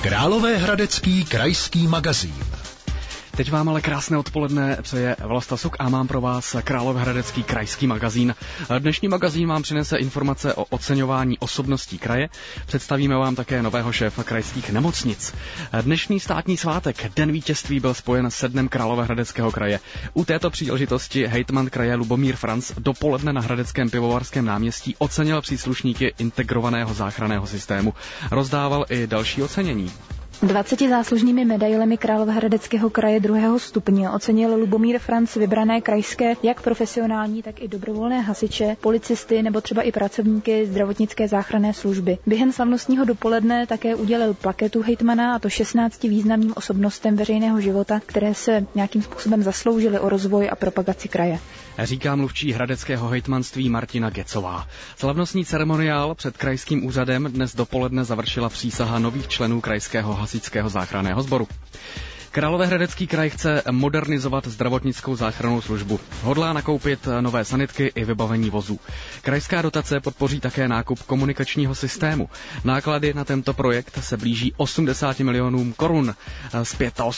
Královéhradecký krajský magazín. Teď vám ale krásné odpoledne přeje Vlasta Suk a mám pro vás Královéhradecký krajský magazín. Dnešní magazín vám přinese informace o oceňování osobností kraje. Představíme vám také nového šéfa krajských nemocnic. Dnešní státní svátek, Den vítězství, byl spojen se Dnem Královéhradeckého kraje. U této příležitosti hejtman kraje Lubomír Franc dopoledne na Hradeckém pivovarském náměstí ocenil příslušníky integrovaného záchranného systému. Rozdával i další ocenění. 20 záslužnými medailemi Královéhradeckého kraje 2. stupně ocenil Lubomír Franc vybrané krajské, jak profesionální, tak i dobrovolné hasiče, policisty nebo třeba i pracovníky zdravotnické záchranné služby. Během slavnostního dopoledne také udělil plaketu hejtmana, a to 16 významným osobnostem veřejného života, které se nějakým způsobem zasloužily o rozvoj a propagaci kraje. Říká mluvčí hradeckého hejtmanství Martina Gecová. Slavnostní ceremoniál před krajským úřadem dnes dopoledne završila přísaha nových členů krajského hasičského záchranného sboru. Královéhradecký kraj chce modernizovat zdravotnickou záchrannou službu. Hodlá nakoupit nové sanitky i vybavení vozů. Krajská dotace podpoří také nákup komunikačního systému. Náklady na tento projekt se blíží 80 milionům korun. Z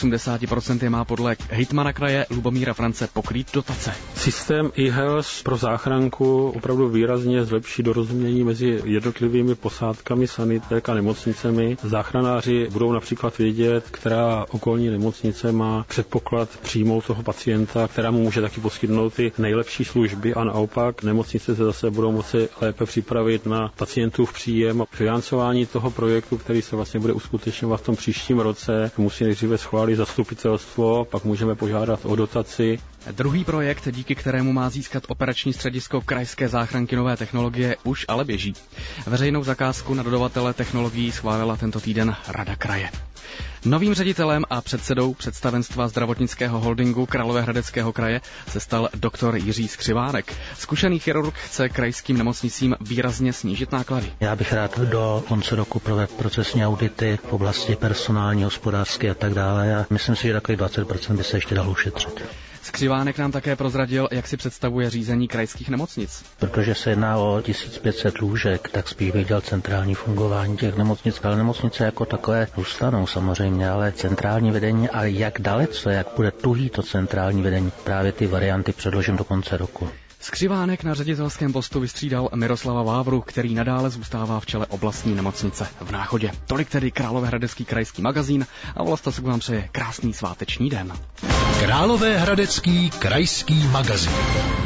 85% má podle hejtmana kraje Lubomíra France pokrýt dotace. Systém e-health pro záchranku opravdu výrazně zlepší dorozumění mezi jednotlivými posádkami sanitek a nemocnicemi. Záchranáři budou například vědět, která okolní nemocnice má předpoklad přijmout toho pacienta, která mu může taky poskytnout ty nejlepší služby, a naopak nemocnice se zase budou moci lépe připravit na pacientův příjem. Financování toho projektu, který se vlastně bude uskutečňovat v tom příštím roce, musí nejdříve schválit zastupitelstvo, pak můžeme požádat o dotaci. Druhý projekt, díky kterému má získat operační středisko krajské záchranky nové technologie, už ale běží. Veřejnou zakázku na dodavatele technologií schválila tento týden Rada kraje. Novým ředitelem a předsedou představenstva zdravotnického holdingu Královéhradeckého kraje se stal doktor Jiří Skřivánek. Zkušený chirurg chce krajským nemocnicím výrazně snížit náklady. Já bych rád do konce roku provedl procesní audity v oblasti personální, hospodářské a tak dále. A myslím si, že takových 20% by se ještě dalo ušetřit. Skřivánek nám také prozradil, jak si představuje řízení krajských nemocnic. Protože se jedná o 1500 lůžek, tak spíš bych dělal centrální fungování těch nemocnic, ale nemocnice jako takové zůstanou samozřejmě, ale centrální vedení a jak dalece, jak bude tuhý to centrální vedení, právě ty varianty předložím do konce roku. Skřivánek na ředitelském postu vystřídal Miroslava Vávru, který nadále zůstává v čele oblastní nemocnice v Náchodě. Tolik tedy Královéhradecký krajský magazín a Vlasta Suk vám přeje krásný sváteční den. Královéhradecký krajský magazín.